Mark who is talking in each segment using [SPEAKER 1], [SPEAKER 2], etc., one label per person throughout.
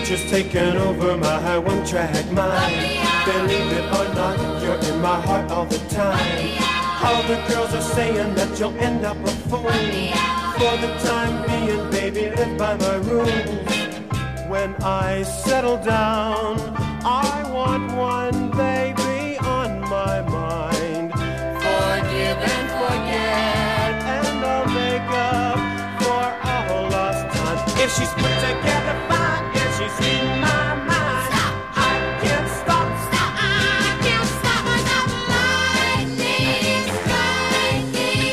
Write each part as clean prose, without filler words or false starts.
[SPEAKER 1] Nature's taken over my one-track mind. Believe it or not, you're in my heart all the time. All the girls are saying that you'll end up a fool. For the time being, baby, live by my rules. When I settle down, I want one baby on my mind. Forgive and forget, and I'll make up for all lost time. If she's put together fine, if she's in my mind, stop. I can't stop. Stop. I can't stop myself. Lightning striking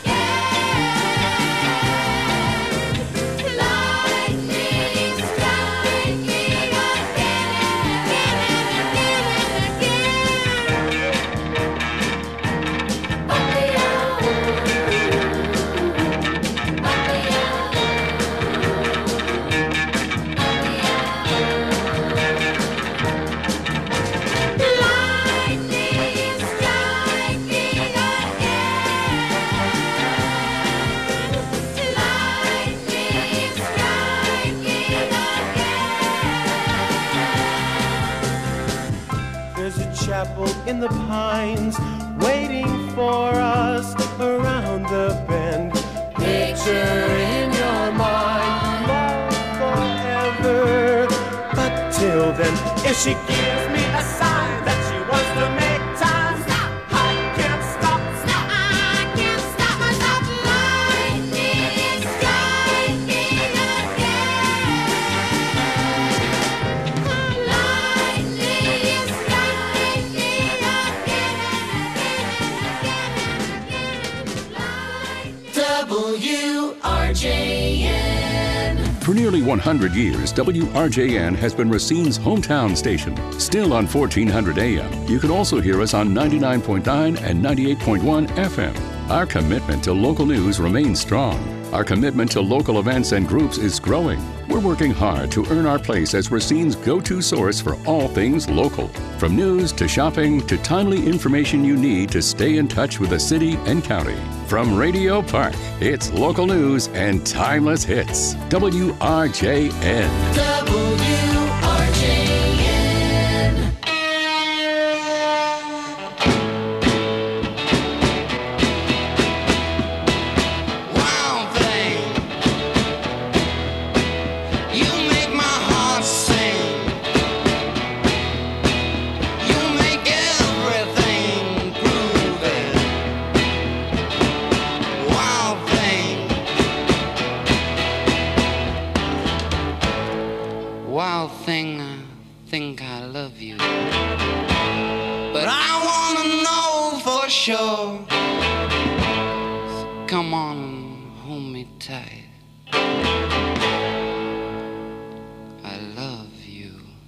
[SPEAKER 1] again. Lightning striking in the pines, waiting for us around the bend. Picture in your mind, love forever. But till then, if she gives me a sign that she wants to make time, stop. I can't stop. Stop. I can't stop myself. Lightning striking again. Lightning WRJN.
[SPEAKER 2] For nearly 100 years, WRJN has been Racine's hometown station. Still on 1400 AM, you can also hear us on 99.9 and 98.1 FM. Our commitment to local news remains strong. Our commitment to local events and groups is growing. We're working hard to earn our place as Racine's go-to source for all things local. From news to shopping to timely information you need to stay in touch with the city and county. From Radio Park, it's local news and timeless hits. WRJN.
[SPEAKER 3] WRJN. Wild thing, you make my heart sing. You make everything groovy. Wild thing, wild thing, I think I love you, but I wanna know for sure. So come on and hold me tight. I love you.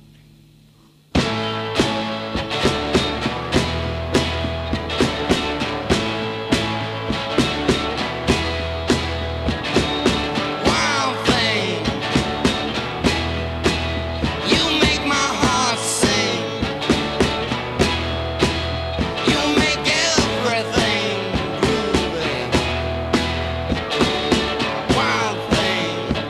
[SPEAKER 3] Wild thing, you make my heart sing. You make everything groovy. Wild thing.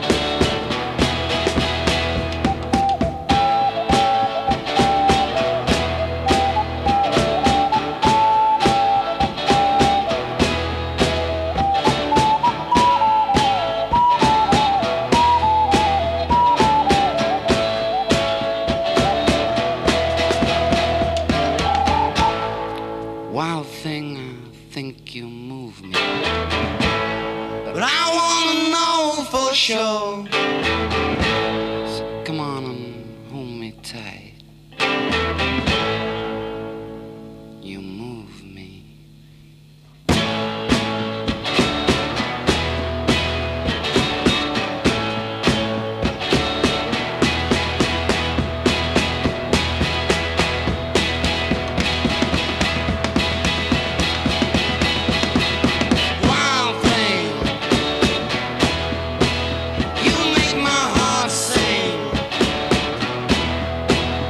[SPEAKER 3] Wild thing, I think you move me, but I wanna know for sure. So come on and hold me tight. You move me. Wild thing, you make my heart sing.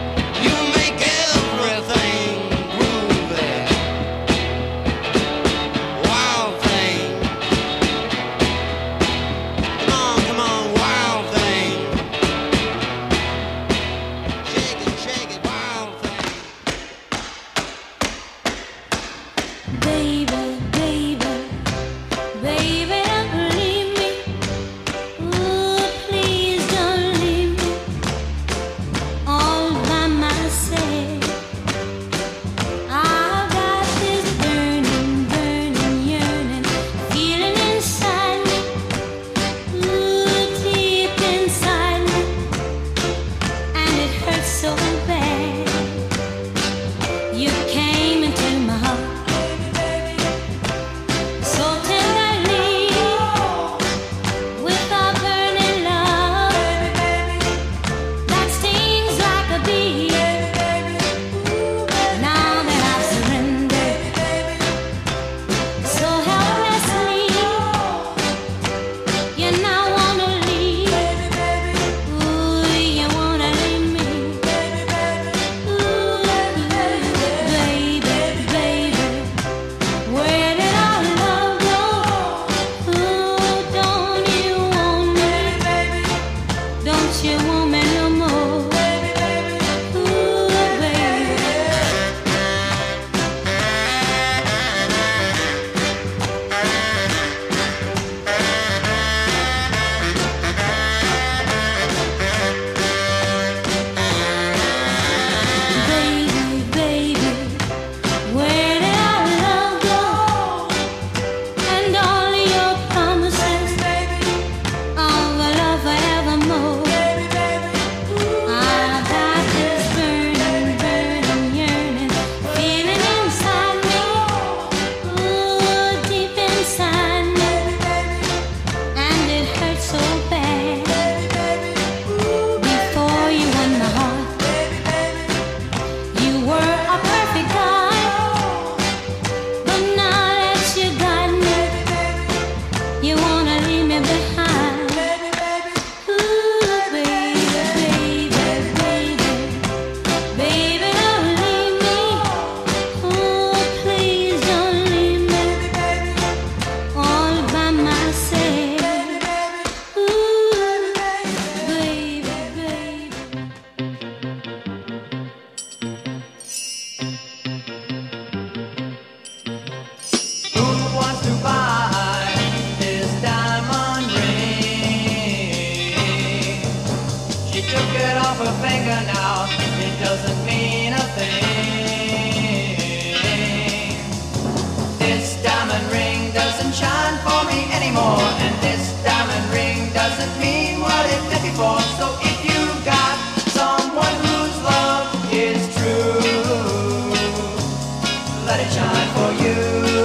[SPEAKER 4] diamond ring doesn't shine for me anymore, and this diamond ring doesn't mean what it did before. So if you got someone whose love is true, let it shine for you.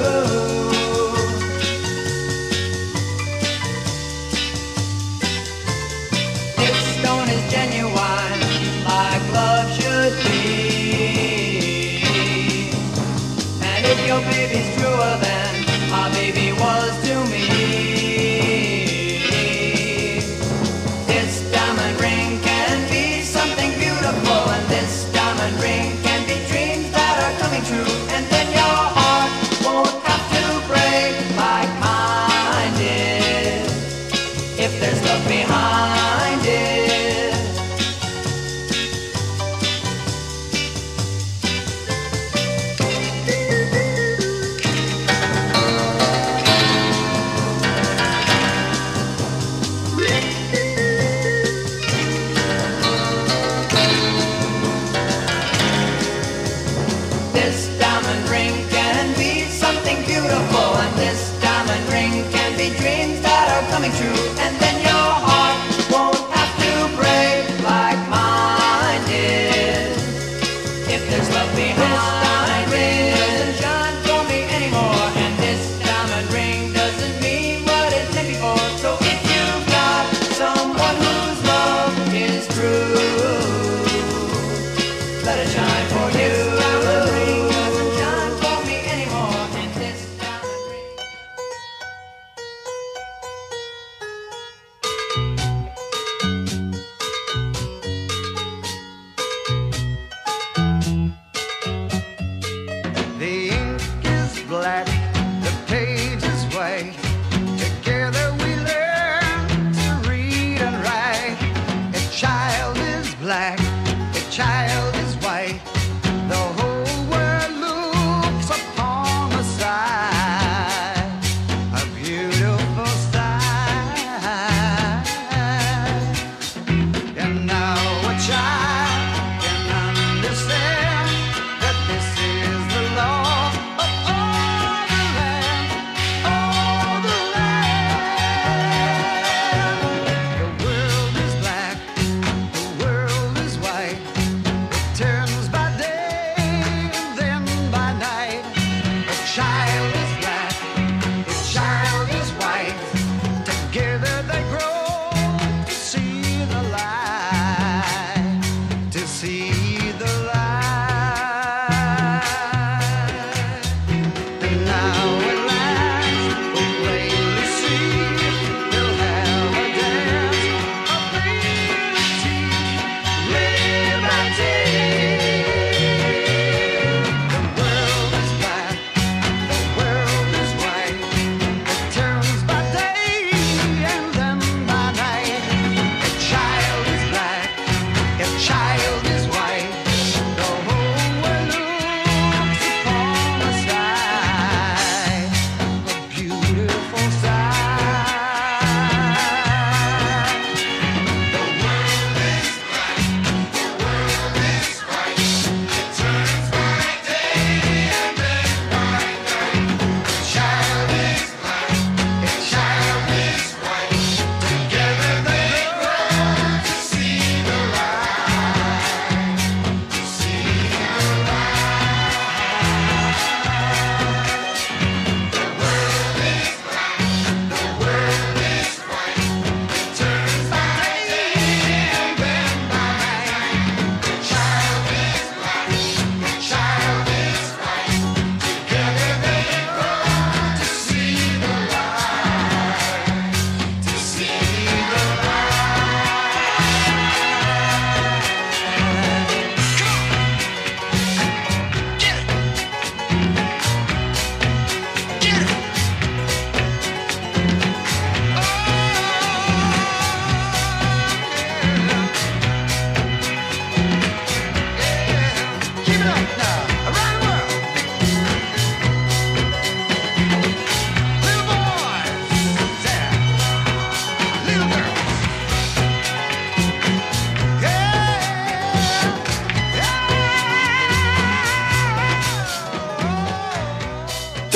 [SPEAKER 4] This stone is genuine, like love should be. And if your baby's truer than my baby was to me, this diamond ring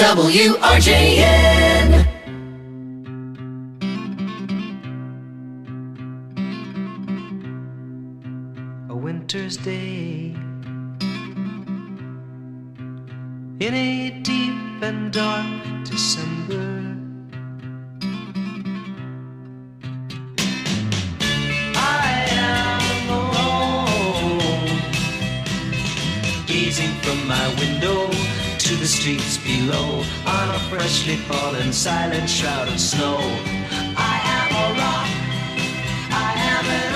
[SPEAKER 5] WRJN.
[SPEAKER 6] A winter's day in a deep and dark December, I am alone, gazing from my window to the streets below, on a freshly fallen silent shroud of snow. I am a rock, I am an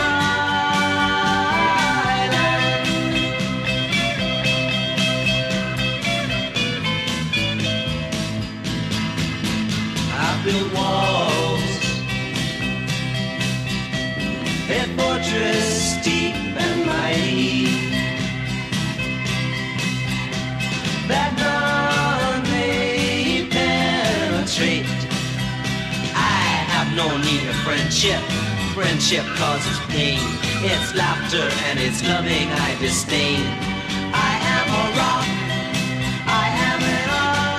[SPEAKER 6] island. I built walls, a fortress deep and mighty, that none may penetrate. I have no need of friendship. Friendship causes pain. It's laughter and it's loving I disdain. I am a rock, I am an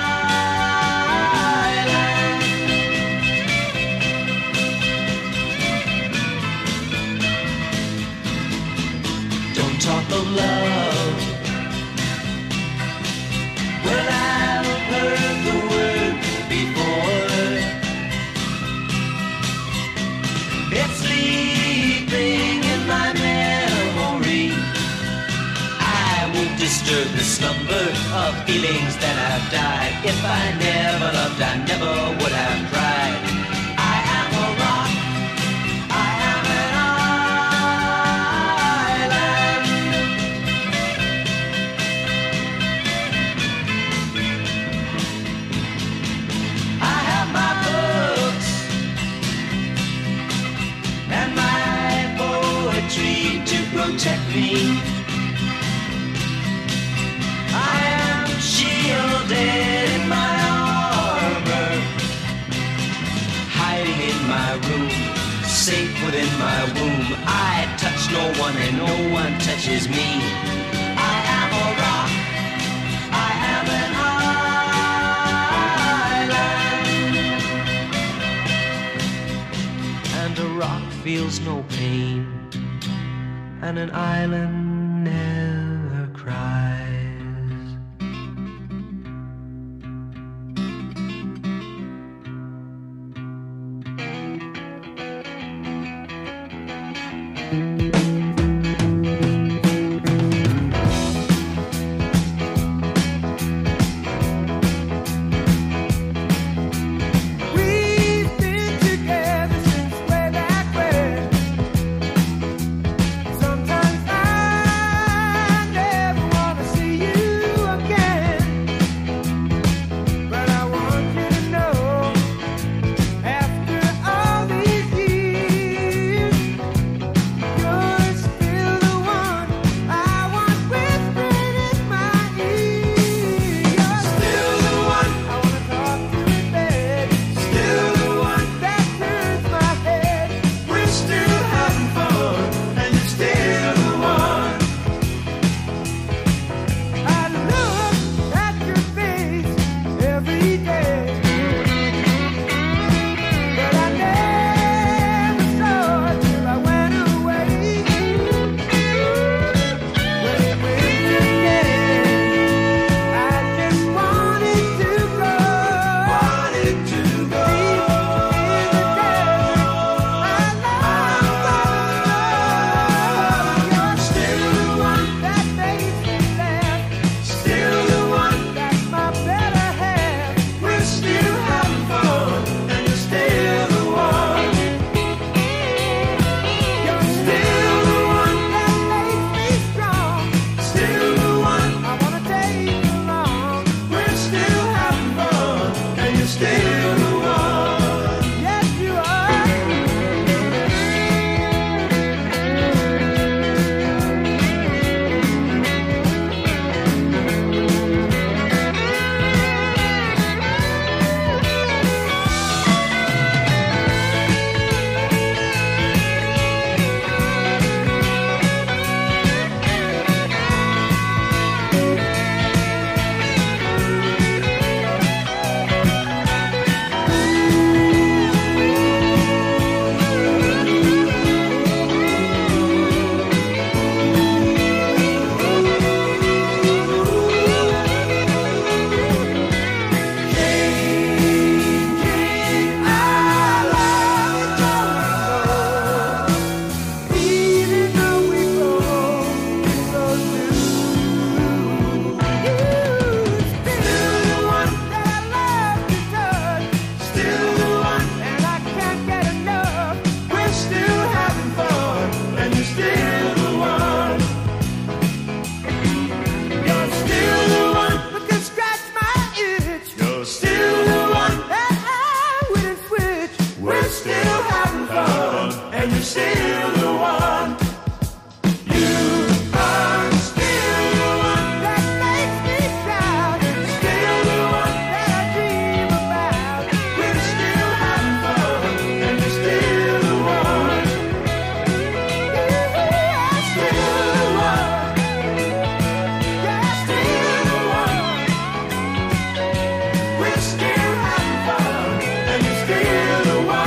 [SPEAKER 6] island. Don't talk of love. Well, I've heard the word before. It's sleeping in my memory. I won't disturb the slumber of feelings that have died. If I never loved, I never would have tried. I am a rock, I am an island. I have my books and my poetry to protect me. I am shielded in my armor, hiding in my room, safe within my womb. I touch no one and no one touches me. I am a rock, I am an island. And a rock feels no pain, and an island never cries.
[SPEAKER 1] We've been together since way back when. Sometimes I still the one. You are still the one that makes me shout. Still the one that I dream about. We're still having fun, and you're still the one. You're still the one. You're still the one. We're still having fun, and you're still the one.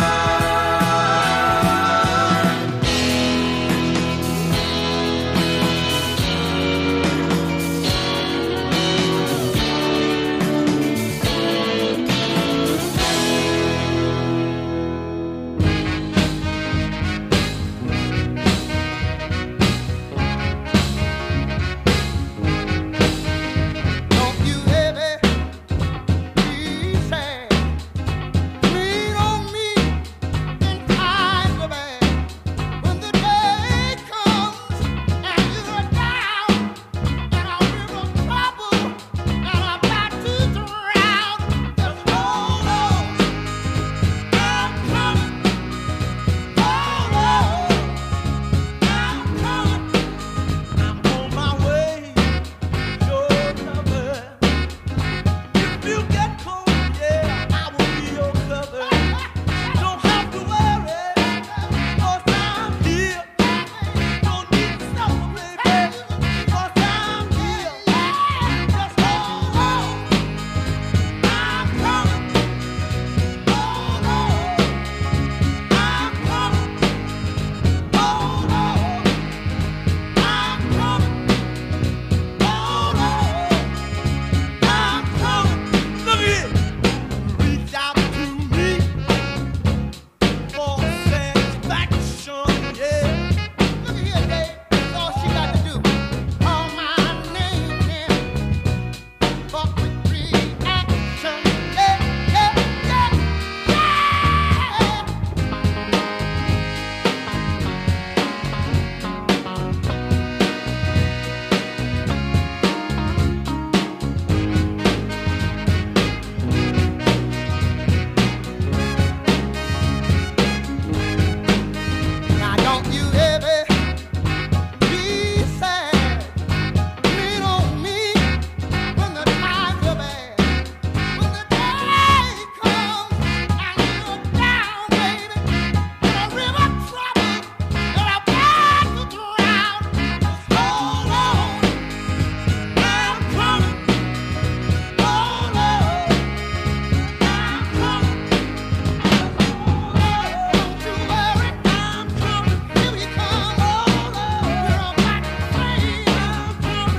[SPEAKER 1] Don't you ever be sad. Lean on me in times of bad. When the day comes and you're down and I'm in trouble and I'm about to drown, just hold on. I'm coming. Hold on. I'm coming. I'm on my way. Your cover. If you get cold, yeah, I will be your cover. Don't have to worry, 'cause I'm here. Don't need to suffer, baby, 'cause I'm here. Just hold on. I'm coming. Hold on. I'm coming. Hold on. I'm coming. Hold on. I'm coming. Look at it. Reach out to me for satisfaction, yeah. Look at here, Dave. That's all she got to do. Call my name now for quick reaction. Yeah, yeah, yeah, yeah. Now don't you ever be sad. Lean on me when the times are bad. When the day comes and you're down, baby, in a river of trouble and I'm about to drown, just hold on. I'm coming. Hold on. I'm coming. Don't you worry, I'm coming. Here we come. Hold on. We're about to sing. I'm coming.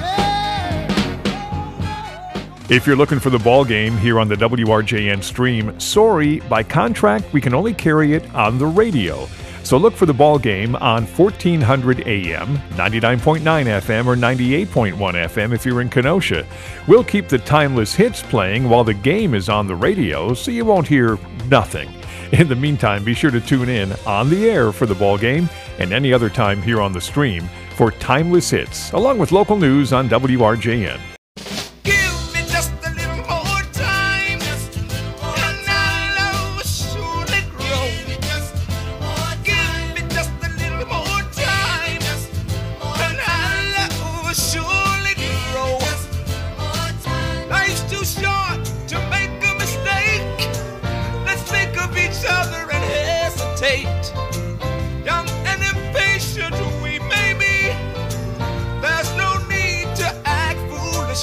[SPEAKER 1] Yeah.
[SPEAKER 5] If you're looking for the ball game here on the WRJN stream, sorry, by contract, we can only carry it on the radio. So look for the ball game on 1400 AM, 99.9 FM, or 98.1 FM if you're in Kenosha. We'll keep the timeless hits playing while the game is on the radio, so you won't hear nothing. In the meantime, be sure to tune in on the air for the ball game and any other time here on the stream for timeless hits, along with local news on WRJN.
[SPEAKER 1] Give me just a little more time, and I'll surely grow. Give me just a little more time, and I'll surely grow. Life's too short to make a mistake. Let's think of each other and hesitate. Young and impatient we may be. There's no need to act foolish.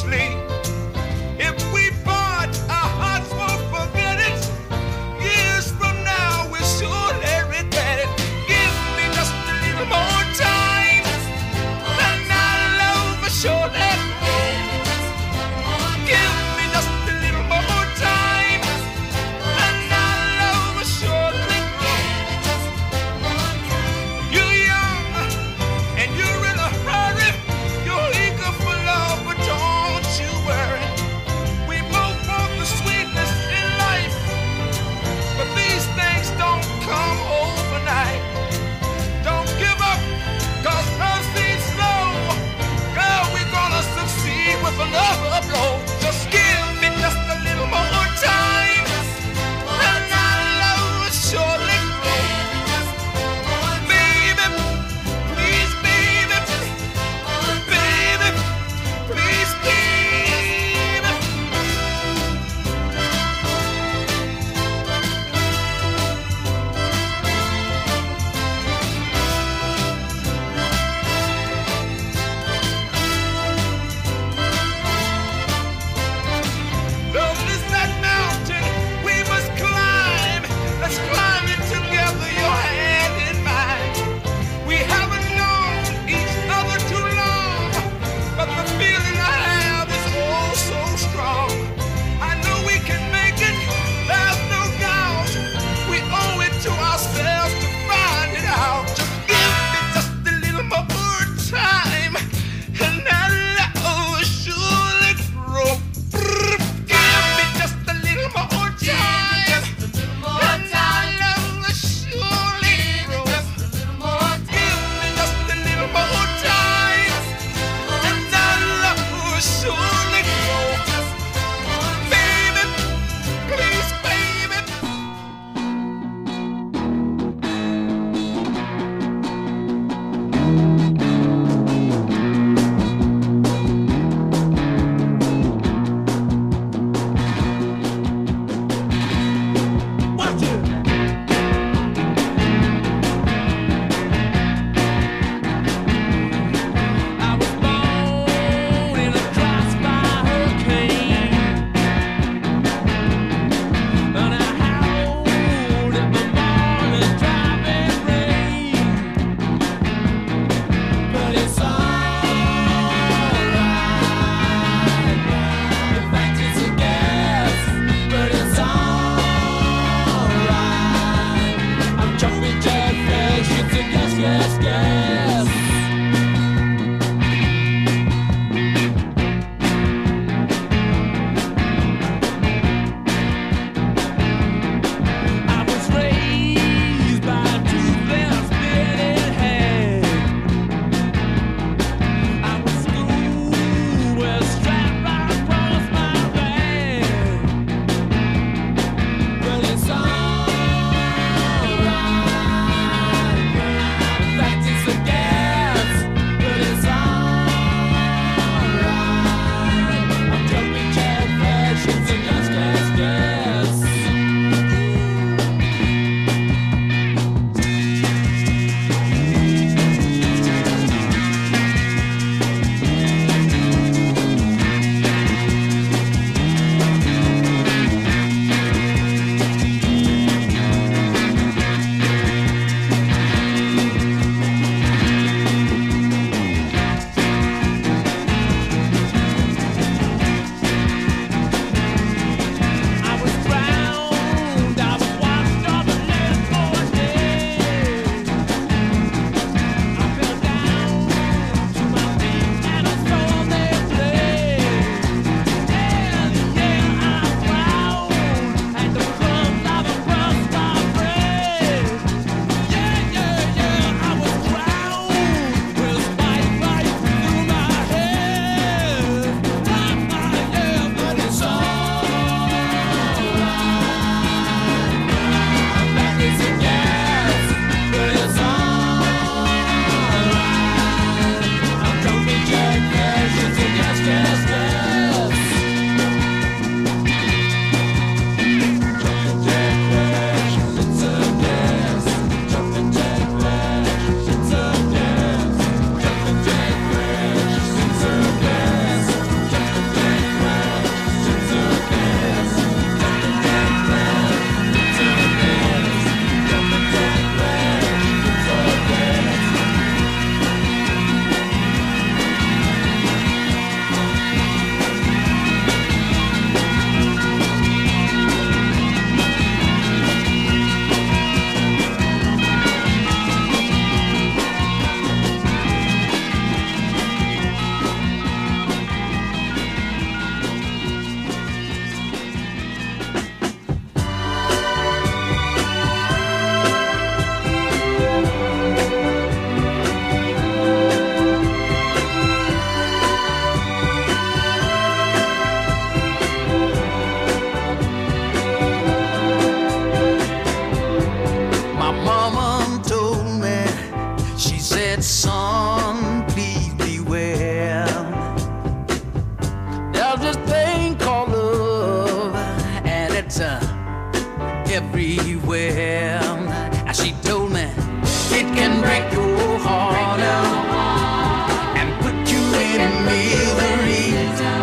[SPEAKER 3] everywhere. And she told me it can break your heart and put you in misery.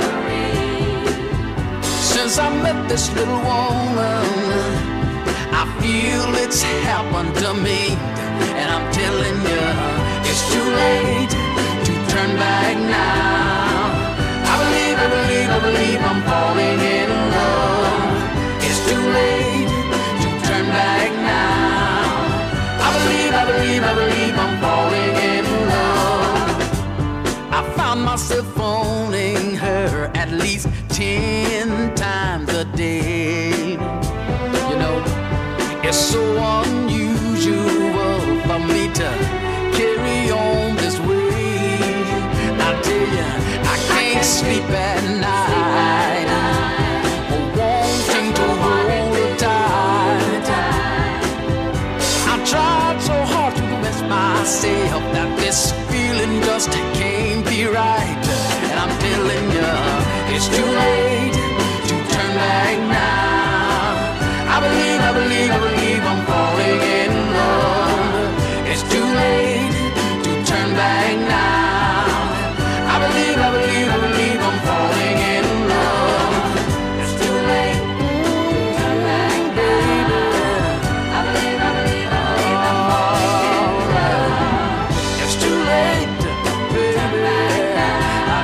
[SPEAKER 3] Since I met this little woman, I feel it's happened to me. And I'm telling you, it's too late to turn back now. I believe I'm falling in love. It's too late to turn back now. I believe I'm falling in love. I found myself phoning her at least 10 times a day. You know, it's so unusual for me to carry on this way. I tell you, I can't sleep at night, wanting to hold her tight. I tried so hard to convince myself that this feeling just can't be right. And I'm telling you, it's too late to turn back now. I believe I'm falling in love. It's too late to turn back now. I believe I'm falling in love. It's too late to turn back, baby. I believe I'm falling in love. It's too late, baby. I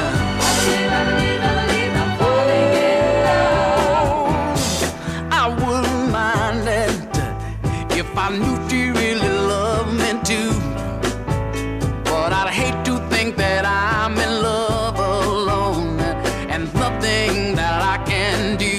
[SPEAKER 3] believe I'm falling in love. I wouldn't mind it if I knew she really loved me too. But I'd hate to think that I'm in love alone and nothing that I can do.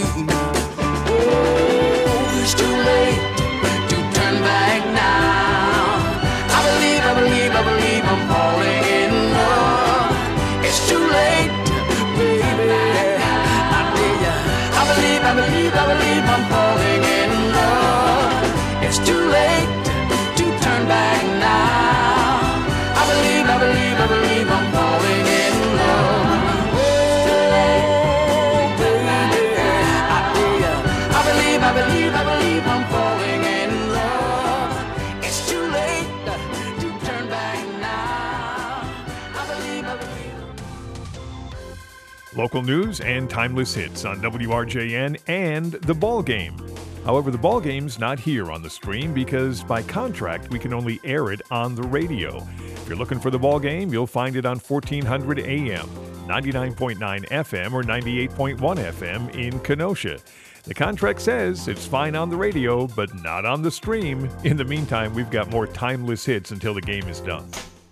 [SPEAKER 3] Oh, it's too late to turn back now. I believe I'm falling in love. It's too late, baby. I tell ya, I believe I'm falling in love. It's too late to turn back now. I believe I'm falling in love. Oh, baby, I tell ya, I believe I'm falling in love. It's too late to turn back now. I believe.
[SPEAKER 5] Local news and timeless hits on WRJN and The Ball Game. However, The Ball Game's not here on the stream because by contract we can only air it on the radio. If you're looking for The Ball Game, you'll find it on 1400 AM, 99.9 FM, or 98.1 FM in Kenosha. The contract says it's fine on the radio, but not on the stream. In the meantime, we've got more timeless hits until the game is done.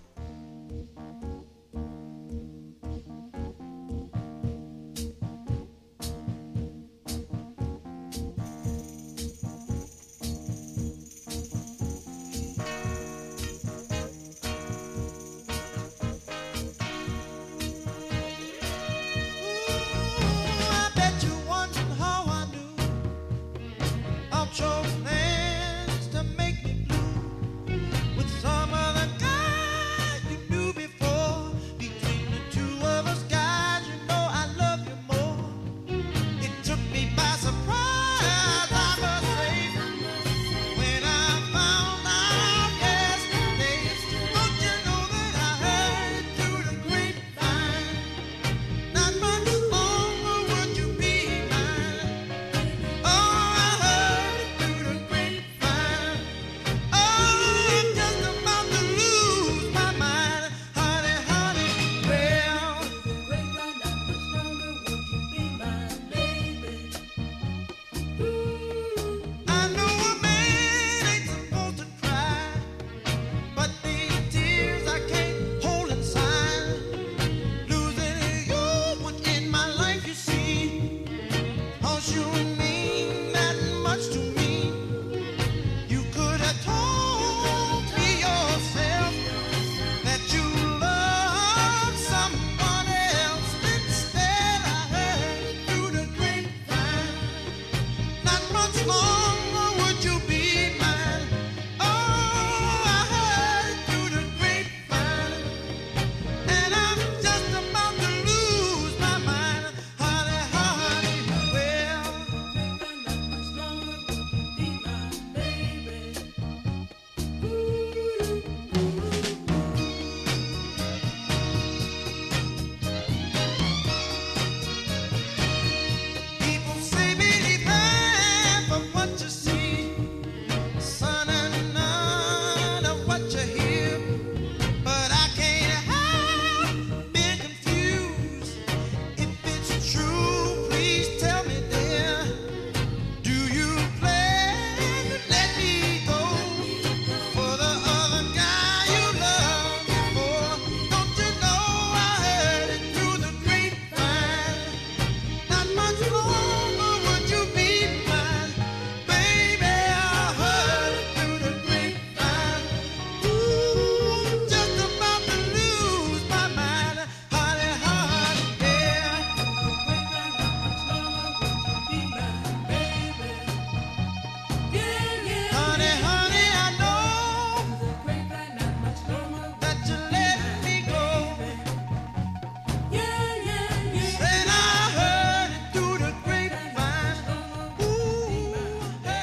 [SPEAKER 7] I bet you wondering how I knew of your plans to make me blue with some other guy.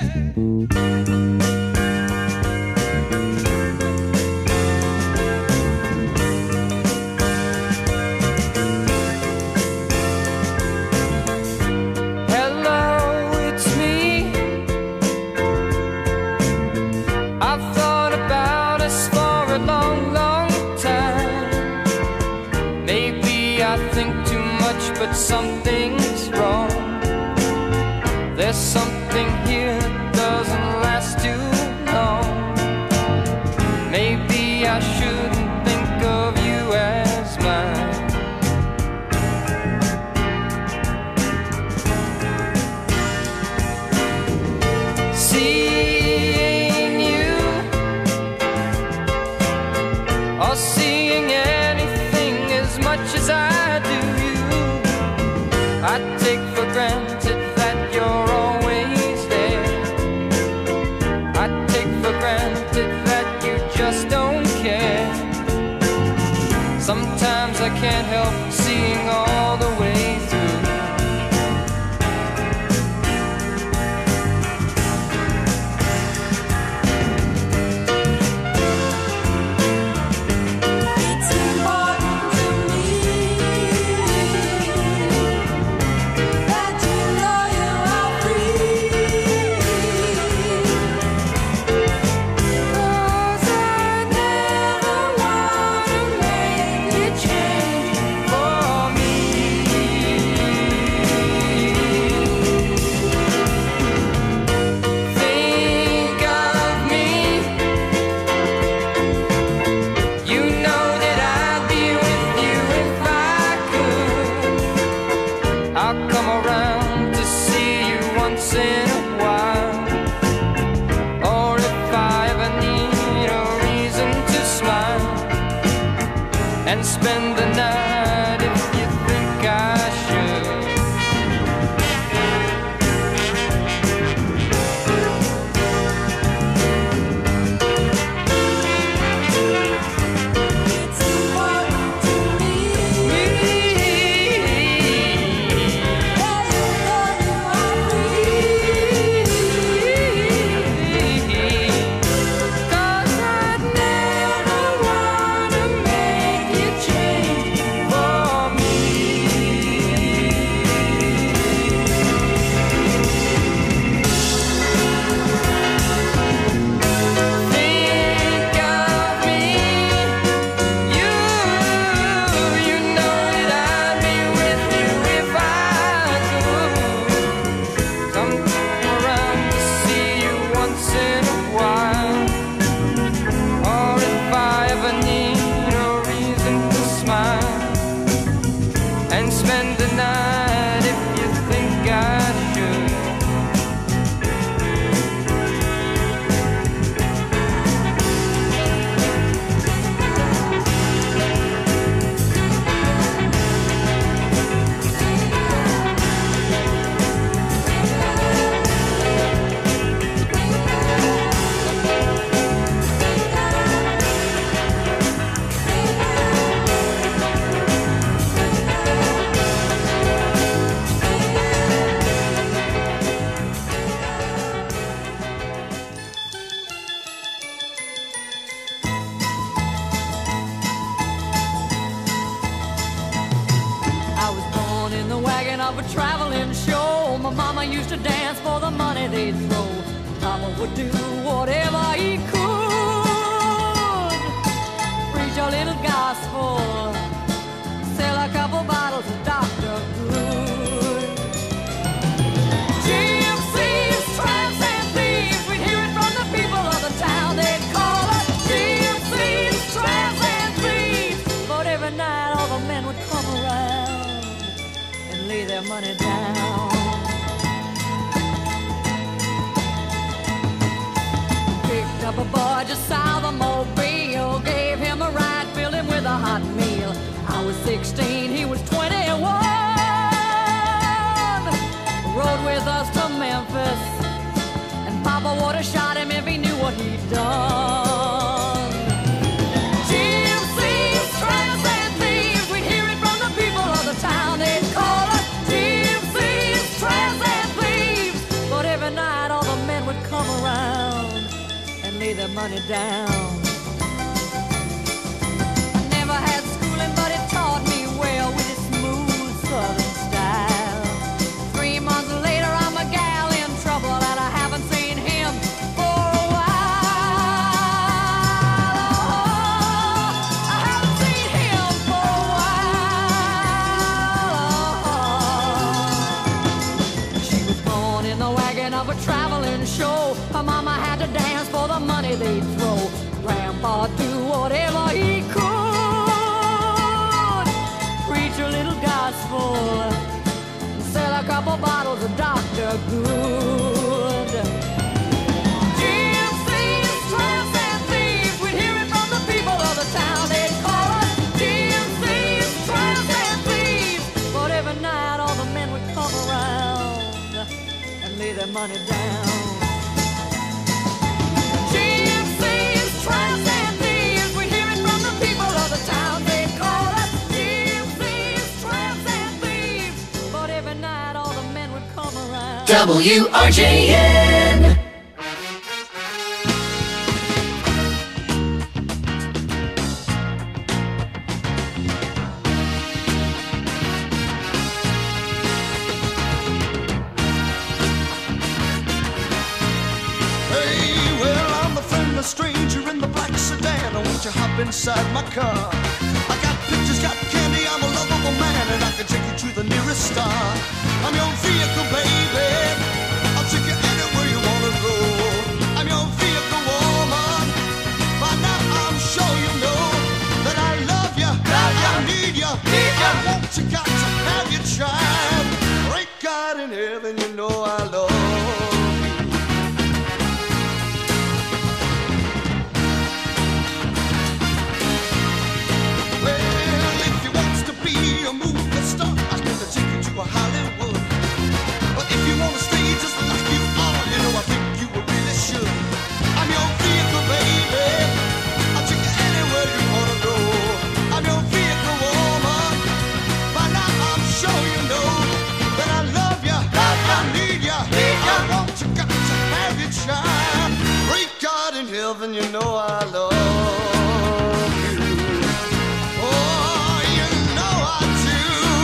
[SPEAKER 8] But something's wrong. There's something here that doesn't last too long. Maybe I shouldn't think of you as mine. Seeing you or seeing anything as much as I do, I take for granted that you're always there. I take for granted that you just don't care. Sometimes I can't help seeing all the way through. And spend the night if you think I should. It's important to me that you know you are free. 'Cause I'd never wanna make you change for me. Think of me, you know that I'd be with you if I could. Come around to see you once in a while, or if I ever need a reason to smile, and spend the night if you think I should. I was born in the wagon of a traveling show. My mama used to dance for the money they'd throw. Papa would do whatever he could. Preach a little gospel, sell a couple bottles of Dr. Good. Gypsies, tramps, and thieves, we'd hear it from the people of the town. They'd call us gypsies, tramps, and thieves. But every night all the men would come around and lay their money down. Picked up a boy just south of Mobile, gave him a ride, filled him with a hot meal. I was 16, he was 21. Rode with us to Memphis, and Papa would have shot him if he knew what he'd done. Gypsies, tramps, and thieves, we'd hear it from the people of the town. They'd call us gypsies, tramps, and thieves. But every night all the men would
[SPEAKER 9] lay their money down. I never had schooling, but it taught me well with its smooth southern style. 3 months later, I'm a gal in trouble, and I haven't seen him for a while. Oh, I haven't seen him for a while. She was born in the wagon of a traveling show. Her mama had to dance for the money they'd throw. Grandpa do whatever he could, preach a little gospel, sell a couple bottles of Dr. Good. Gypsies, tramps, and thieves, we'd hear it from the people of the town. They'd call us gypsies, tramps, and thieves. But every night all the men would come around and lay their money down. Gypsies, tramps, and thieves, we hear it from the people of the town. They call us gypsies, tramps, and thieves. But every night all the men would come around.
[SPEAKER 10] WRJN.
[SPEAKER 7] Hey, well, I'm a friendly stranger in the black sedan. I want you to hop inside my car. I got pictures, got candy, I'm a lovable man, and I can take you to the nearest star. I'm your vehicle, baby. I'll take you anywhere you wanna go. I'm your vehicle, woman. By now I'm sure you know that I love you, I need you, I want you, got to have your child. Great God in heaven, you know I love you. Well, if you wants to be a movie star, I can take you to a Hollywood. But if you wanna stay just like you are, you know I think you really should. I'm your vehicle, baby. I'll take you anywhere you wanna go. I'm your vehicle, woman. By now I'm sure you know that I love you, I need you, I want you, got to have your child. Great God in heaven, you know I love you. Oh, you know I do.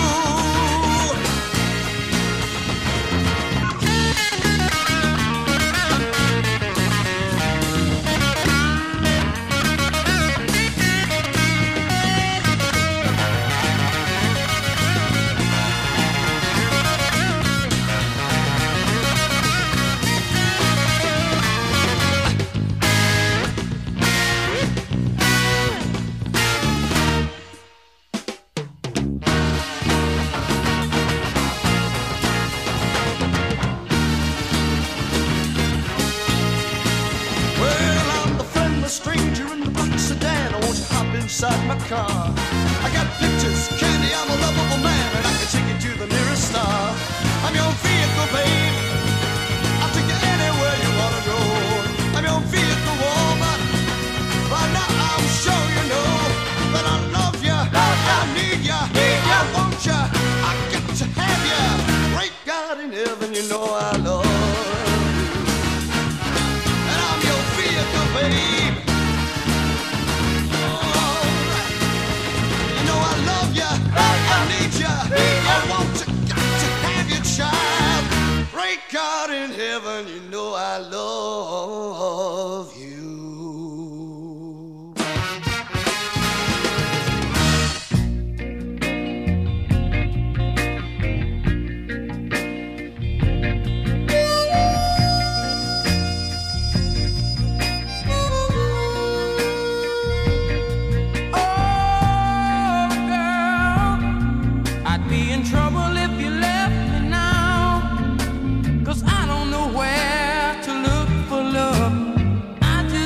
[SPEAKER 7] Well, I'm the friendly stranger in the black sedan. I want you to hop inside my car. I got pictures, candy, I'm a lovable man, and I can take you to the nearest star. I'm your vehicle, babe. I'll take you anywhere you wanna go. I'm your vehicle, woman. By now I'm sure you know that I love you, I need you, I want you, I got to have you. Great God in heaven, you know I love you. And I'm your vehicle, babe. Alright. You know I love you, I need you, I want you, got to have your child. Great God in heaven, you know I love you.
[SPEAKER 8] I'd be in trouble if you left me now, 'cause I don't know where to look for love. I just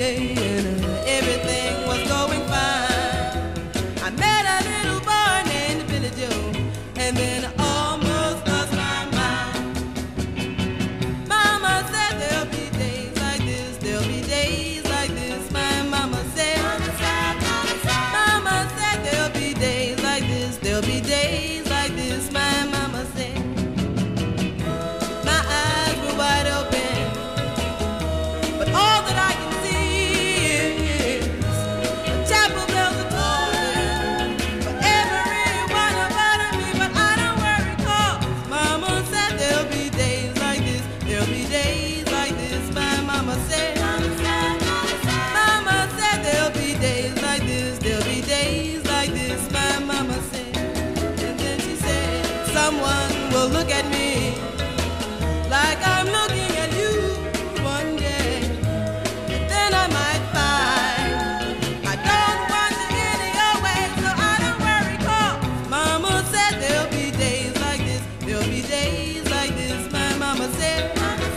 [SPEAKER 11] and everything was going fine. I met a little boy named Billy Joe, and then I almost lost my mind. Mama said there'll be days like this, there'll be days like this. My mama said, Mama said there'll be days like this, there'll be days like this. My mama said. My eyes were wide open, but all that I can see is the chapel bells are tolling for everyone about me. But I don't worry, 'cause Mama said there'll be days like this, there'll be days like this. My mama said, Mama said there'll be days like this, there'll be days like this. My mama said, and then she said, someone will look at me like I'm looking at you one day, and then I might find I don't want to any your way, so I don't worry, 'cause Mama said there'll be days like this, there'll be days like this. My mama said, Mama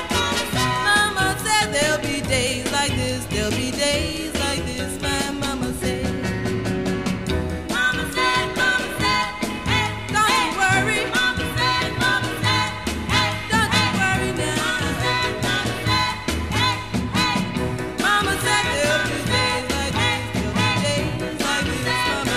[SPEAKER 11] said there'll be days like this, there'll be days like this. My mama said, hey, don't you worry. Mama said, hey, don't you worry now. Mama said there'll be days like this, there'll be days like this.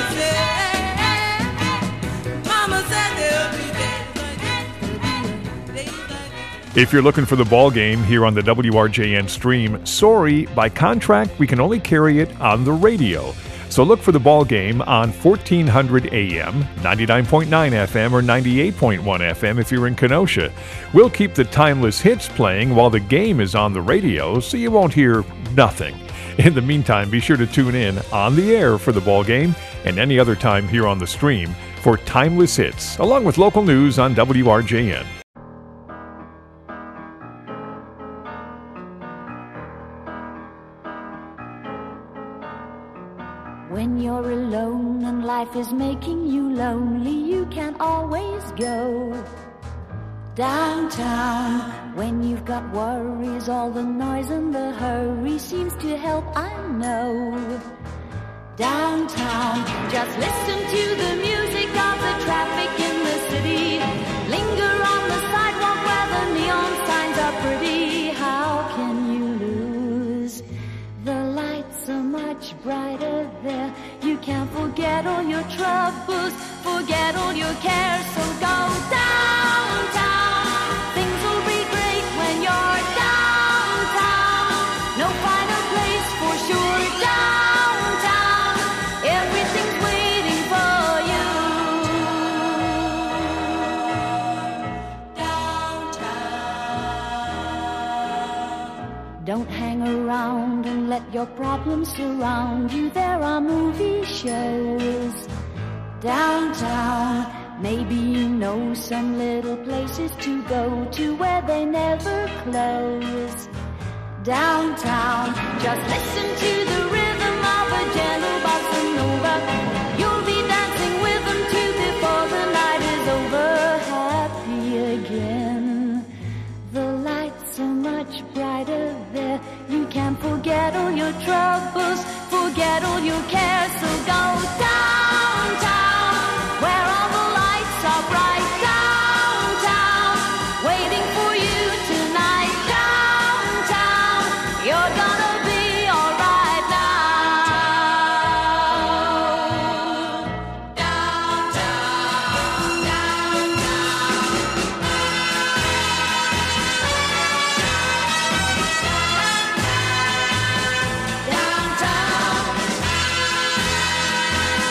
[SPEAKER 11] Mama said there'll be days like this, there'll be days like this.
[SPEAKER 5] If you're looking for the ball game here on the WRJN stream, sorry, by contract, we can only carry it on the radio. So look for the ball game on 1400 AM, 99.9 FM, or 98.1 FM if you're in Kenosha. We'll keep the timeless hits playing while the game is on the radio, so you won't hear nothing. In the meantime, be sure to tune in on the air for the ball game and any other time here on the stream for timeless hits, along with local news on WRJN.
[SPEAKER 12] When you're alone and life is making you lonely, you can always go downtown. When you've got worries, all the noise and the hurry seems to help, I know. Downtown, just listen to the music of the traffic in the city. Linger on the sidewalk where the neon signs are pretty. How can you lose? The lights are much brighter there. You can't forget all your troubles, forget all your cares. So go downtown. Things will be great when you're downtown. No finer place for sure. Downtown, everything's waiting for you. Downtown. Don't hang around and let your problems surround you. There are movie shows downtown. Maybe you know some little places to go to where they never close. Downtown, just listen to the rhythm of a gentle bossa nova. You'll be dancing with them too before the night is over. Happy again. The lights are much brighter there. You can forget all your troubles, forget all your cares. So go downtown, where all the lights are bright. Downtown, waiting for you tonight. Downtown, you're gonna be alright now. Downtown, downtown.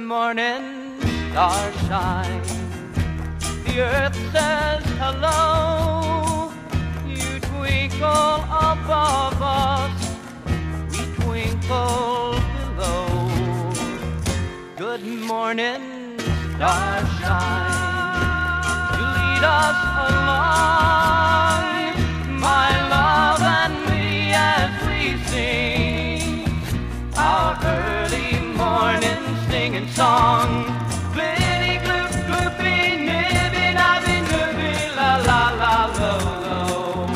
[SPEAKER 6] morning, stars shine. The earth says hello. You twinkle above us, we twinkle below. Good morning, stars shine. You lead us along, my love and me, as we sing our early morning singing song. Glitty gloop gloopy nibby nabby nooby la la la lo lo.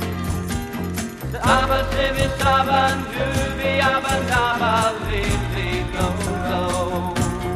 [SPEAKER 6] Saba sibby saba nooby abba nabba li lo lo.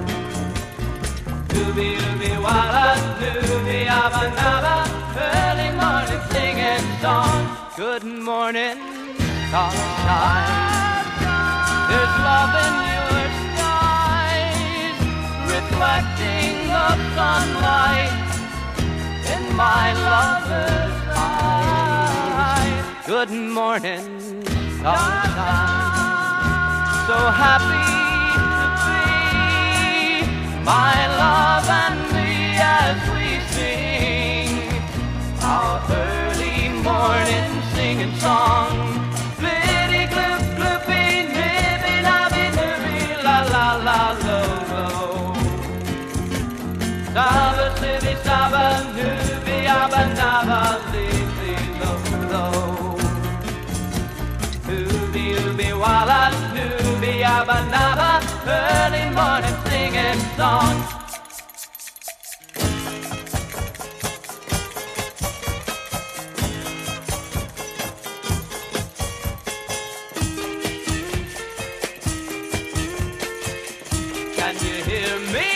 [SPEAKER 6] Nooby nooby walla nooby abba nabba. Early morning singing song. Good morning, sunshine. There's love in your skies, reflecting the sunlight in my lover's eyes. Good morning, sunshine. So happy to be, my love and me, as we sing our early morning singing song. Glitty gloop gloopy nibby nabby nibby la la la lo lo. Saba sibby saba nooby abba nabba li lo lo. Ooby ooby walla nooby abba nabba. Early morning singing song. Can you hear me?